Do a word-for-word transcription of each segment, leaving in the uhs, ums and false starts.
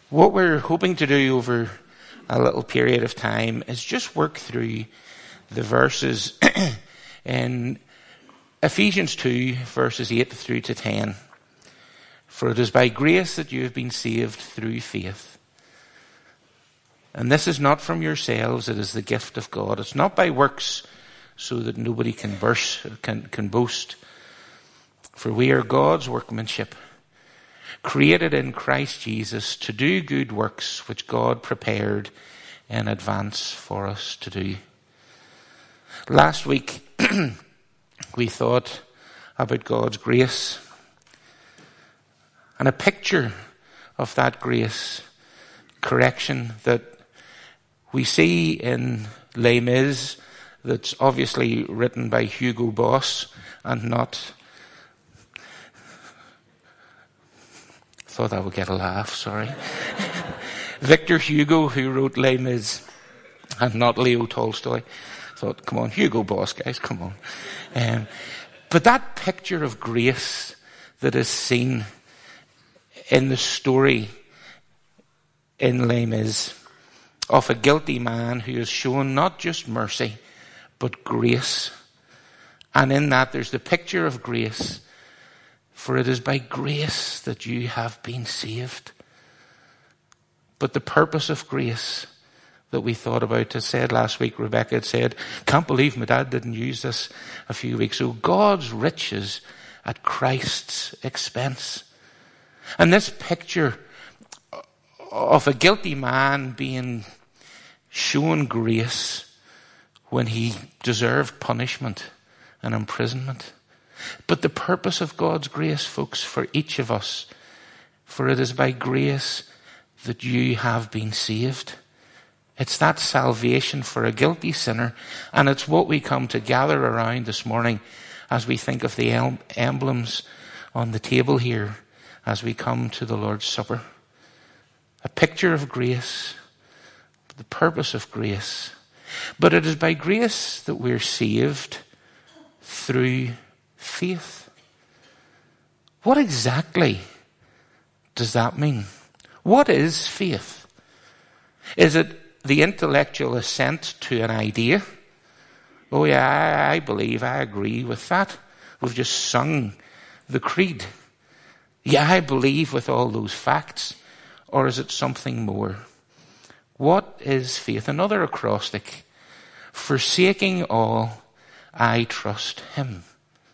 What we're hoping to do over a little period of time is just work through the verses in Ephesians two, verses eight through to ten. For it is by grace that you have been saved through faith. And this is not from yourselves, it is the gift of God. It's not by works, so that nobody can burst, can, can boast. For we are God's workmanship, created in Christ Jesus to do good works which God prepared in advance for us to do. Last week, we thought about God's grace and a picture of that grace, correction that we see in Les Mis, that's obviously written by Hugo Boss and not... Thought I would get a laugh, sorry. Victor Hugo, who wrote Les Mis, and not Leo Tolstoy. Thought, come on, Hugo Boss, guys, come on. Um, but that picture of grace that is seen in the story in Les Mis of a guilty man who is shown not just mercy, but grace. And in that there's the picture of grace. For it is by grace that you have been saved. But the purpose of grace that we thought about, as said last week, Rebecca had said, can't believe my dad didn't use this a few weeks ago. God's riches at Christ's expense. And this picture of a guilty man being shown grace when he deserved punishment and imprisonment. But the purpose of God's grace, folks, for each of us, for it is by grace that you have been saved. It's that salvation for a guilty sinner, and it's what we come to gather around this morning as we think of the emblems on the table here as we come to the Lord's Supper. A picture of grace, the purpose of grace. But it is by grace that we're saved through faith. What exactly does that mean? What is faith? Is it the intellectual assent to an idea? Oh yeah, I, I believe, I agree with that. We've just sung the creed. Yeah, I believe with all those facts. Or is it something more? What is faith? Another acrostic. Forsaking all, I trust him.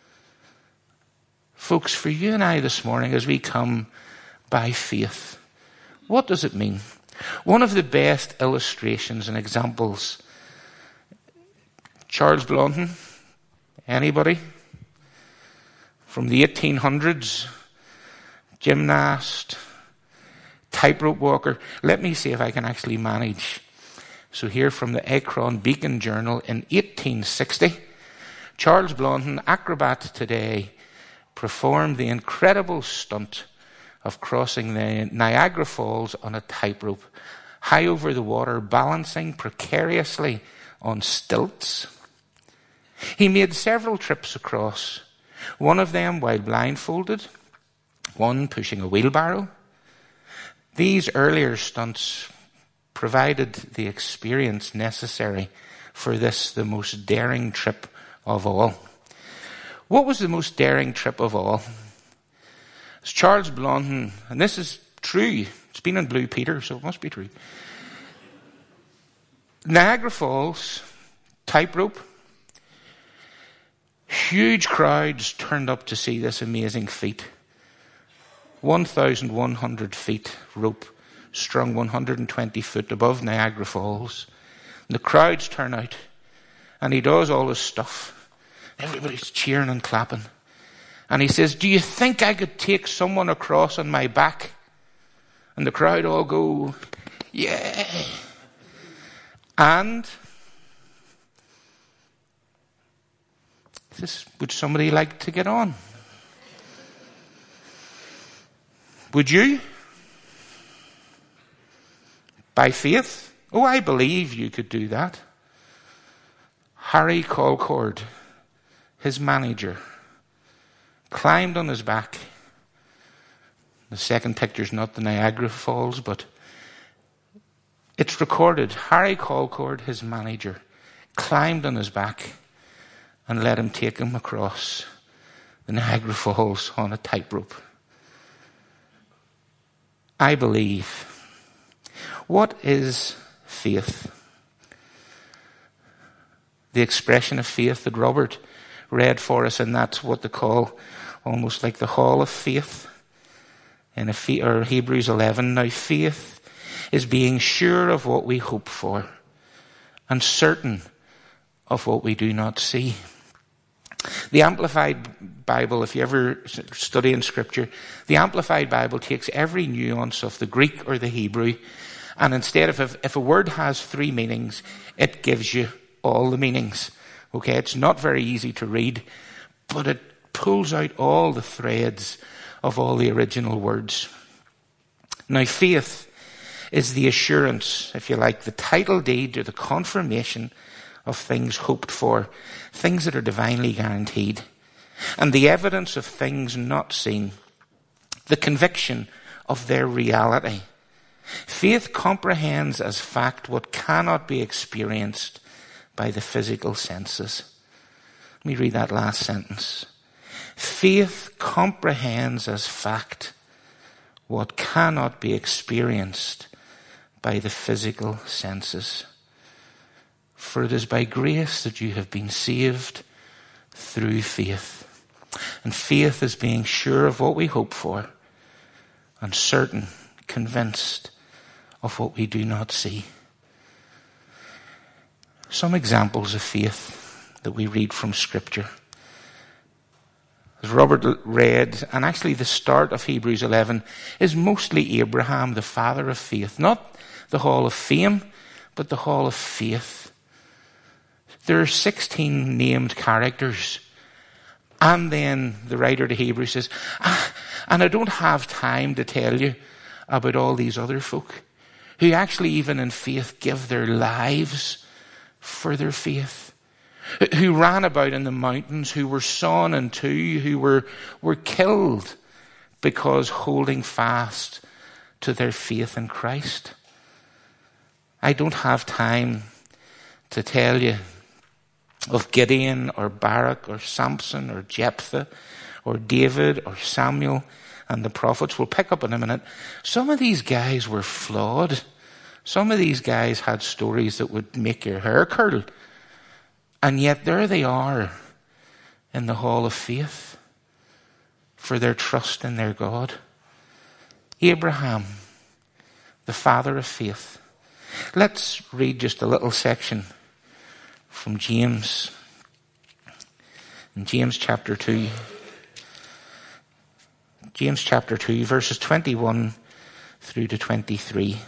Folks, for you and I this morning, as we come by faith, what does it mean? One of the best illustrations and examples, Charles Blondin, anybody? From the eighteen hundreds, gymnast, tightrope walker. Let me see if I can actually manage. So here from the Akron Beacon Journal in eighteen sixty, Charles Blondin, acrobat today, performed the incredible stunt of crossing the Niagara Falls on a tightrope, high over the water, balancing precariously on stilts. He made several trips across, one of them while blindfolded, one pushing a wheelbarrow. These earlier stunts provided the experience necessary for this, the most daring trip of all. What was the most daring trip of all? It's Charles Blondin, and this is true. It's been in Blue Peter, so it must be true. Niagara Falls, tightrope. Huge crowds turned up to see this amazing feat. one thousand one hundred feet rope strung one hundred twenty foot above Niagara Falls. And the crowds turn out, and he does all his stuff. Everybody's cheering and clapping. And he says, do you think I could take someone across on my back? And the crowd all go, yeah. And this, would somebody like to get on? Would you? By faith? Oh, I believe you could do that. Harry Colcord, his manager, climbed on his back. The second picture's not the Niagara Falls, but It's recorded, Harry Colcord, his manager, climbed on his back and let him take him across the Niagara Falls on a tightrope. I believe. What is faith? The expression of faith that Robert read for us, and that's what they call almost like the hall of faith in or Hebrews eleven. Now faith is being sure of what we hope for and certain of what we do not see. The Amplified Bible, if you ever study in Scripture, the Amplified Bible takes every nuance of the Greek or the Hebrew, and instead of, if, if a word has three meanings, it gives you all the meanings. Okay, it's not very easy to read, but it pulls out all the threads of all the original words. Now, faith is the assurance, if you like, the title deed or the confirmation of things hoped for, things that are divinely guaranteed, and the evidence of things not seen, the conviction of their reality. Faith comprehends as fact what cannot be experienced by the physical senses. Let me read that last sentence. Faith comprehends as fact what cannot be experienced by the physical senses. For it is by grace that you have been saved through faith. And faith is being sure of what we hope for and certain, convinced of what we do not see. Some examples of faith that we read from Scripture. As Robert read, and actually the start of Hebrews eleven is mostly Abraham, the father of faith. Not the hall of fame, but the hall of faith. There are sixteen named characters. And then the writer to Hebrews says, ah, and I don't have time to tell you about all these other folk who actually even in faith give their lives for their faith, who ran about in the mountains, who were sawn in two, who were, were killed because holding fast to their faith in Christ. I don't have time to tell you of Gideon or Barak or Samson or Jephthah or David or Samuel and the prophets. We'll pick up in a minute. Some of these guys were flawed. Some of these guys had stories that would make your hair curl. And yet there they are in the hall of faith for their trust in their God. Abraham, the father of faith. Let's read just a little section from James. In James chapter two. James chapter two, verses twenty-one through to twenty-three.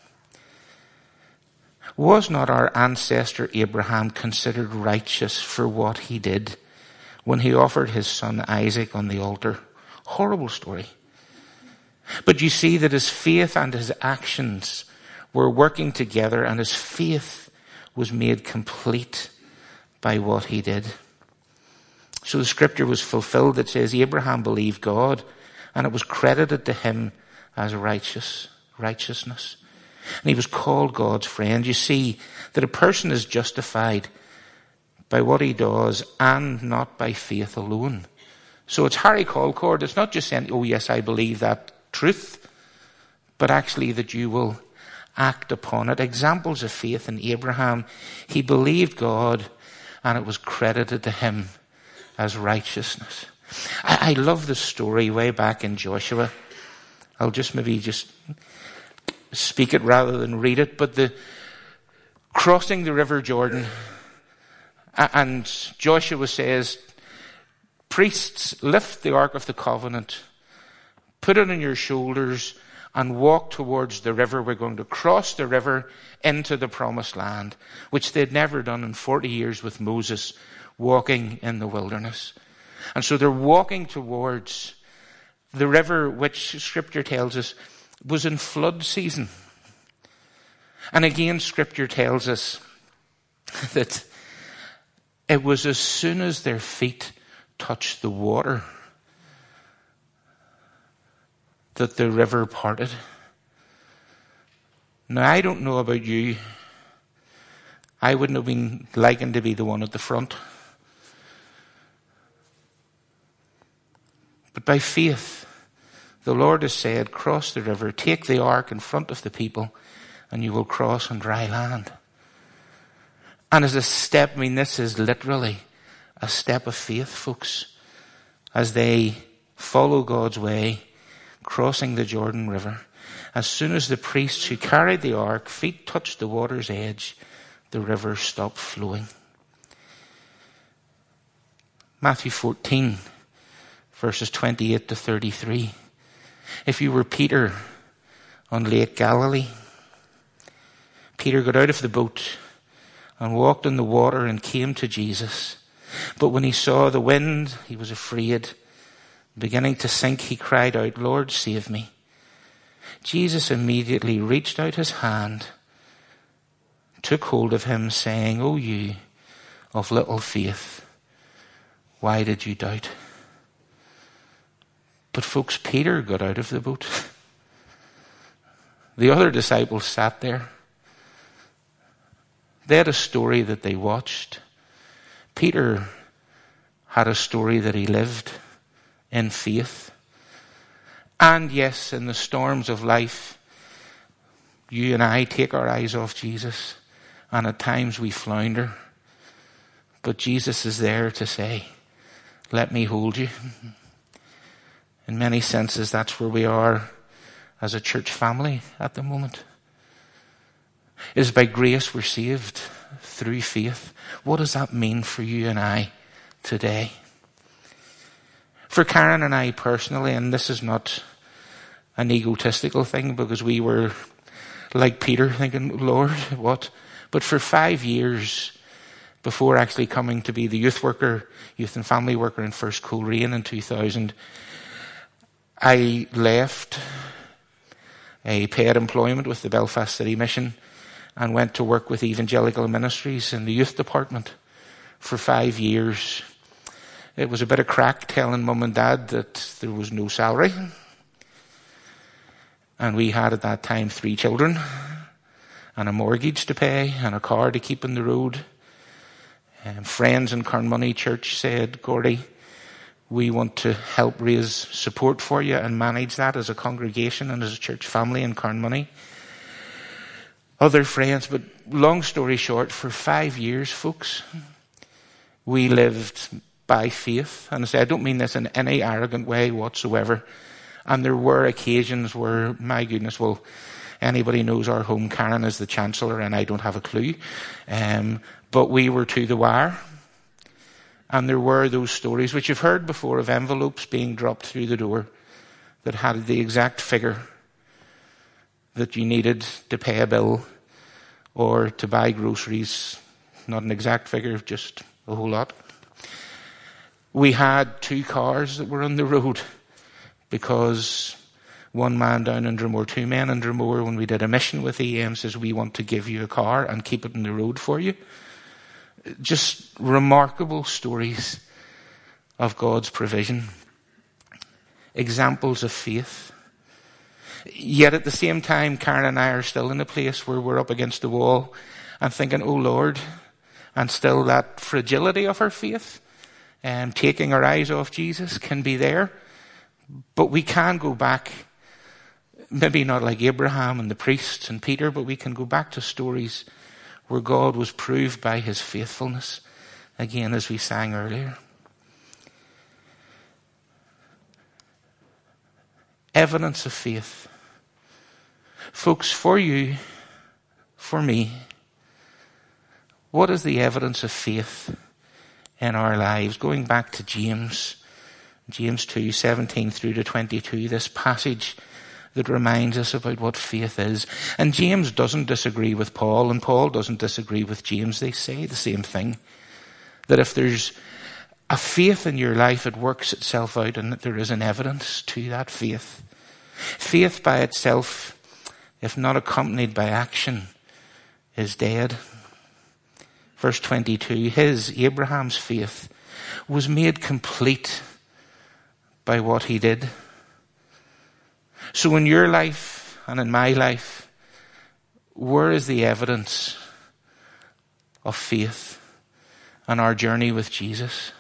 Was not our ancestor Abraham considered righteous for what he did when he offered his son Isaac on the altar? Horrible story. But you see that his faith and his actions were working together, and his faith was made complete by what he did. So the scripture was fulfilled that says Abraham believed God, and it was credited to him as righteous, righteousness. And he was called God's friend. You see that a person is justified by what he does and not by faith alone. So it's Harry Colcord. It's not just saying, oh yes, I believe that truth, but actually that you will act upon it. Examples of faith in Abraham. He believed God and it was credited to him as righteousness. I, I love the story way back in Joshua. I'll just maybe just speak it rather than read it. But the crossing the river Jordan, and Joshua says, priests, lift the Ark of the Covenant, put it on your shoulders, and walk towards the river. We're going to cross the river into the promised land, which they'd never done in forty years with Moses walking in the wilderness. And so they're walking towards the river, which Scripture tells us was in flood season. And again, Scripture tells us that it was as soon as their feet touched the water that the river parted. Now, I don't know about you. I wouldn't have been liking to be the one at the front. But by faith, the Lord has said, cross the river, take the ark in front of the people, and you will cross on dry land. And as a step, I mean, this is literally a step of faith, folks, as they follow God's way, crossing the Jordan River. As soon as the priests who carried the ark, feet touched the water's edge, the river stopped flowing. Matthew fourteen, verses twenty-eight to thirty-three. If you were Peter on Lake Galilee, Peter got out of the boat and walked in the water and came to Jesus. But when he saw the wind, he was afraid. Beginning to sink, he cried out, Lord, save me. Jesus immediately reached out his hand, took hold of him, saying, O you of little faith, why did you doubt? But folks, Peter got out of the boat. The other disciples sat there. They had a story that they watched. Peter had a story that he lived in faith. And yes, in the storms of life, you and I take our eyes off Jesus, and at times we flounder. But Jesus is there to say, let me hold you. In many senses, that's where we are as a church family at the moment. It is by grace we're saved through faith. What does that mean for you and I today? For Karen and I personally, and this is not an egotistical thing, because we were like Peter thinking, Lord, what? But for five years before actually coming to be the youth worker, youth and family worker in First Coleraine in two thousand, I left a paid employment with the Belfast City Mission and went to work with Evangelical Ministries in the youth department for five years. It was a bit of crack telling mum and dad that there was no salary. And we had at that time three children and a mortgage to pay and a car to keep on the road. And friends in Carnmoney Church said, Gordy, we want to help raise support for you and manage that as a congregation and as a church family in Carnmoney. Other friends, but long story short, for five years, folks, we lived by faith. And I say, I don't mean this in any arrogant way whatsoever. And there were occasions where, my goodness, well, anybody knows our home, Karen is the Chancellor, and I don't have a clue. Um, but we were to the wire. And there were those stories, which you've heard before, of envelopes being dropped through the door that had the exact figure that you needed to pay a bill or to buy groceries. Not an exact figure, just a whole lot. We had two cars that were on the road because one man down in Dromore, two men in Dromore, when we did a mission with E M, says, we want to give you a car and keep it on the road for you. Just remarkable stories of God's provision. Examples of faith. Yet at the same time, Karen and I are still in a place where we're up against the wall and thinking, oh Lord, and still that fragility of our faith, and taking our eyes off Jesus can be there. But we can go back, maybe not like Abraham and the priests and Peter, but we can go back to stories where God was proved by his faithfulness, again, as we sang earlier. Evidence of faith. Folks, for you, for me, what is the evidence of faith in our lives? Going back to James, James two, seventeen through to twenty-two, this passage that reminds us about what faith is. And James doesn't disagree with Paul, and Paul doesn't disagree with James. They say the same thing. That if there's a faith in your life, it works itself out, and that there is an evidence to that faith. Faith by itself, if not accompanied by action, is dead. Verse twenty-two, his, Abraham's faith, was made complete by what he did. So in your life and in my life, where is the evidence of faith on our journey with Jesus?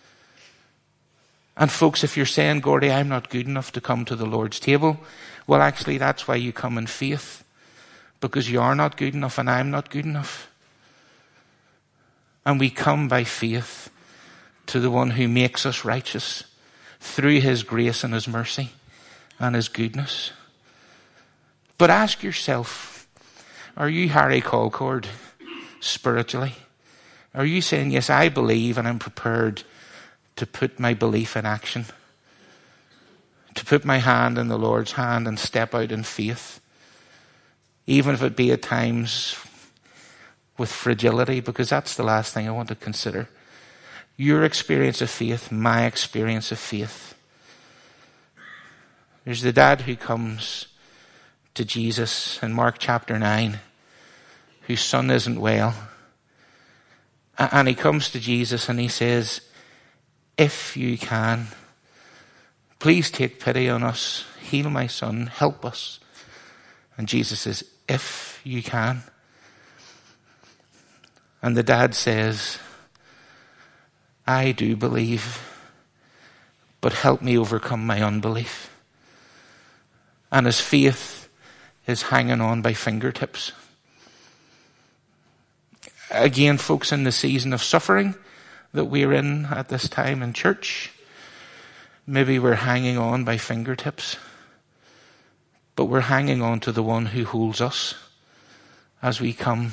And folks, if you're saying, Gordy, I'm not good enough to come to the Lord's table, well, actually, that's why you come in faith. Because you are not good enough and I'm not good enough. And we come by faith to the one who makes us righteous through his grace and his mercy and his goodness. But ask yourself, are you Harry Colcord spiritually? Are you saying, yes, I believe and I'm prepared to put my belief in action, to put my hand in the Lord's hand and step out in faith, even if it be at times with fragility, because that's the last thing I want to consider. Your experience of faith, my experience of faith. There's the dad who comes to Jesus in Mark chapter nine, whose son isn't well. And he comes to Jesus and he says, if you can, please take pity on us, heal my son, help us. And Jesus says, if you can. And the dad says, I do believe, but help me overcome my unbelief. And his faith is hanging on by fingertips. Again, folks, in the season of suffering that we're in at this time in church, maybe we're hanging on by fingertips, but we're hanging on to the one who holds us as we come.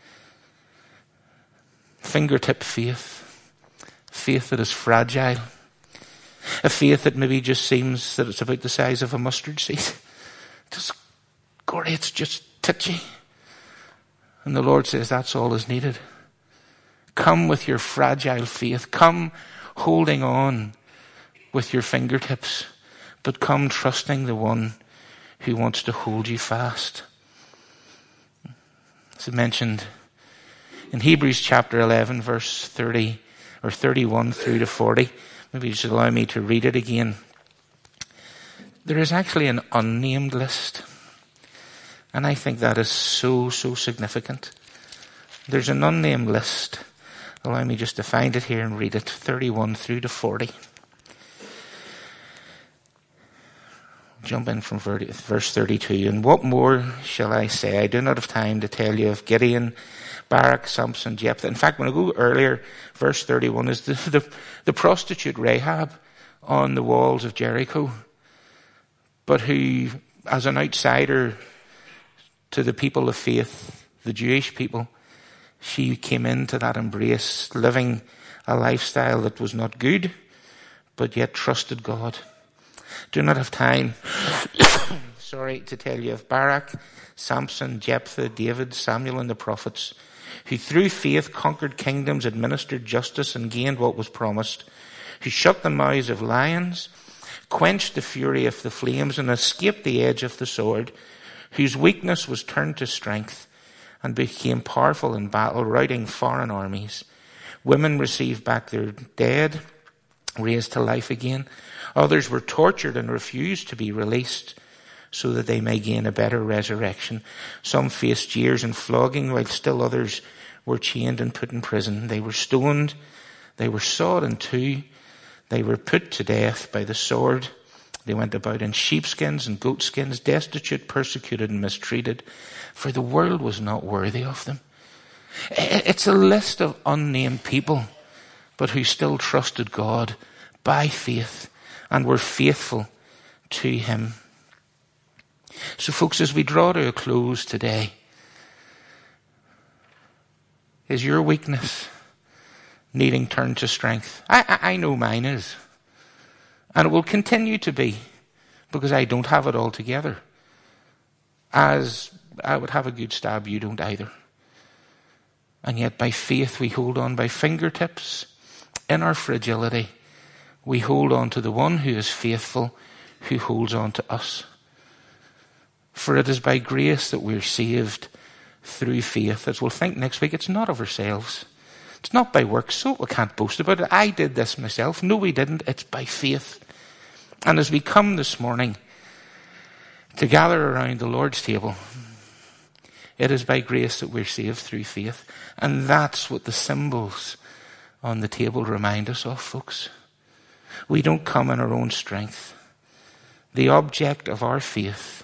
Fingertip faith, faith that is fragile, a faith that maybe just seems that it's about the size of a mustard seed. Just, Gordy, it's just titchy. And the Lord says that's all is needed. Come with your fragile faith. Come holding on with your fingertips, but come trusting the one who wants to hold you fast. As I mentioned, in Hebrews chapter eleven, verse thirty, or thirty-one through to forty, maybe you should allow me to read it again. There is actually an unnamed list. And I think that is so, so significant. There's an unnamed list. Allow me just to find it here and read it. thirty-one through to forty. Jump in from verse thirty-two. And what more shall I say? I do not have time to tell you of Gideon, Barak, Samson, Jephthah. In fact, when I go earlier, verse thirty-one is the, the, the prostitute Rahab on the walls of Jericho, but who, as an outsider to the people of faith, the Jewish people, she came into that embrace, living a lifestyle that was not good, but yet trusted God. Do not have time, sorry, to tell you of Barak, Samson, Jephthah, David, Samuel, and the prophets, who through faith conquered kingdoms, administered justice, and gained what was promised, who shut the mouths of lions, quenched the fury of the flames, and escaped the edge of the sword, whose weakness was turned to strength, and became powerful in battle, routing foreign armies. Women received back their dead, raised to life again. Others were tortured and refused to be released so that they may gain a better resurrection. Some faced jeers and flogging, while still others were chained and put in prison. They were stoned, they were sawed in two, they were put to death by the sword. They went about in sheepskins and goatskins, destitute, persecuted, and mistreated, for the world was not worthy of them. It's a list of unnamed people, but who still trusted God by faith and were faithful to him. So folks, as we draw to a close today, is your weakness needing turned to strength? I, I, I know mine is. And it will continue to be, because I don't have it all together. As I would have a good stab, you don't either. And yet by faith we hold on by fingertips. In our fragility, we hold on to the one who is faithful, who holds on to us. For it is by grace that we're saved through faith. As we'll think next week, it's not of ourselves. It's not by works, so we can't boast about it. I did this myself. No, we didn't. It's by faith. And as we come this morning to gather around the Lord's table, It is by grace that we're saved through faith. And that's what the symbols on the table remind us of, folks. We don't come in our own strength. The object of our faith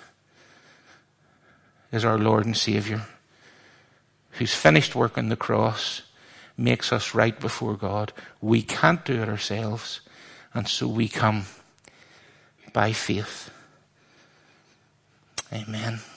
is our Lord and Savior, whose finished work on the cross makes us right before God. We can't do it ourselves, and so we come by faith. Amen.